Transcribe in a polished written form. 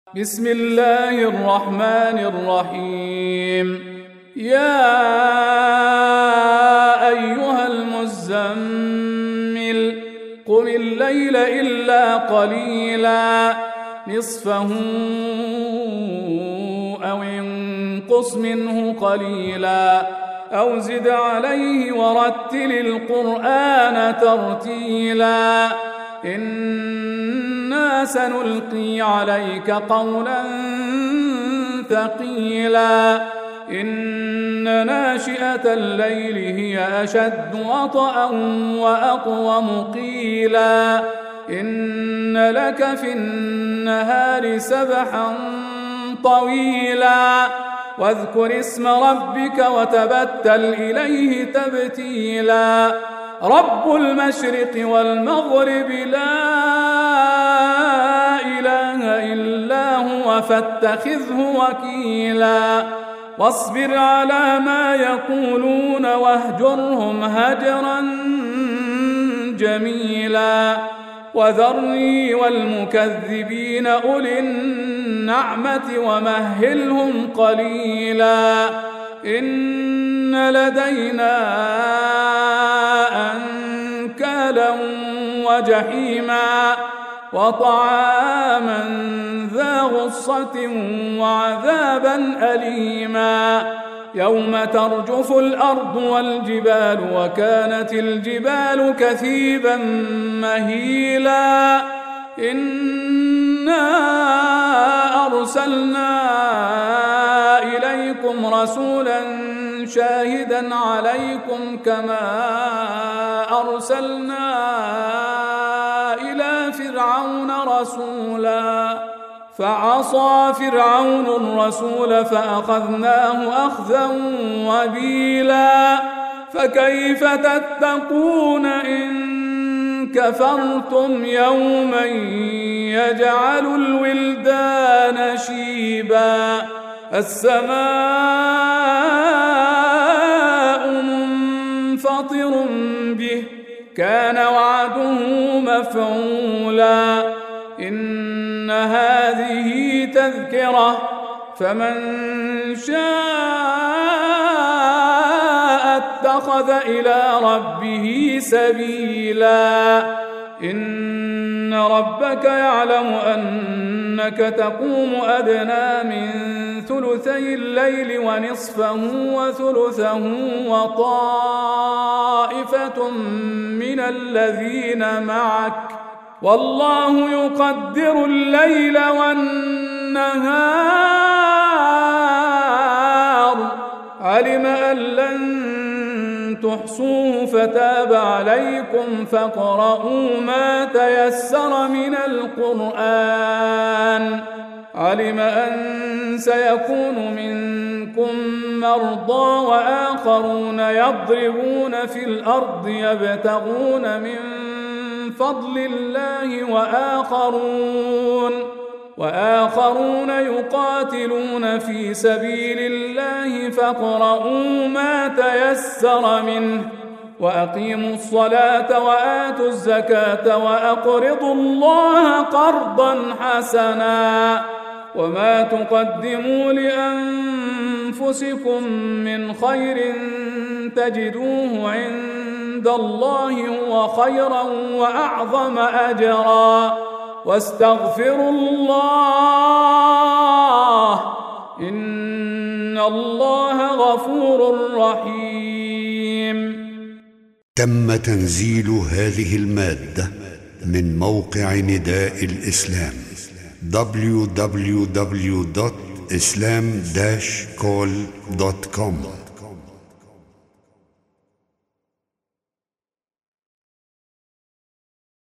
بسم الله الرحمن الرحيم. يا أيها المزمل قم الليل إلا قليلا نصفه أو انقص منه قليلا أو زد عليه ورتل القرآن ترتيلا إنا سنلقي عليك قولا ثقيلا إن ناشئة الليل هي أشد وطئا وأقوم قيلا إن لك في النهار سبحا طويلا واذكر اسم ربك وتبتل إليه تبتيلا رب المشرق والمغرب لا إله إلا هو فاتخذه وكيلا واصبر على ما يقولون واهجرهم هجرا جميلا وذرني والمكذبين أولي النعمة ومهلهم قليلا إن لدينا أنكالا وجحيما وطعاما ذا غصة وعذابا أليما يوم ترجف الأرض والجبال وكانت الجبال كثيبا مهيلا إنا أرسلنا إليكم رسولا شاهدا عليكم كما أرسلنا إلى فرعون رسولا فعصى فرعون الرسول فأخذناه أخذا وبيلا فكيف تتقون إن كفرتم يوما يجعل الولدان شيبا السماء منفطر به كان وعده مفعولا إن هذه تذكرة فمن شاء اتخذ إلى ربه سبيلا إن ربك يعلم أنك تقوم أدنى من ثلثي الليل ونصفه وثلثه وطائفة من الذين معك والله يقدر الليل والنهار علم أن لن تحصوه فتاب عليكم فاقرؤوا ما تيسر من القرآن علم أن سيكون منكم مرضى وآخرون يضربون في الأرض يبتغون من فضل الله وآخرون يقاتلون في سبيل الله فاقرؤوا ما تيسر منه وأقيموا الصلاة وآتوا الزكاة وأقرضوا الله قرضا حسنا وما تقدموا لأنفسكم من خير تجدوه عند الله هو خيرا وأعظم أجرا واستغفروا الله إن الله غفور رحيم. تم تنزيل هذه المادة من موقع نداء الإسلام www.islam-call.com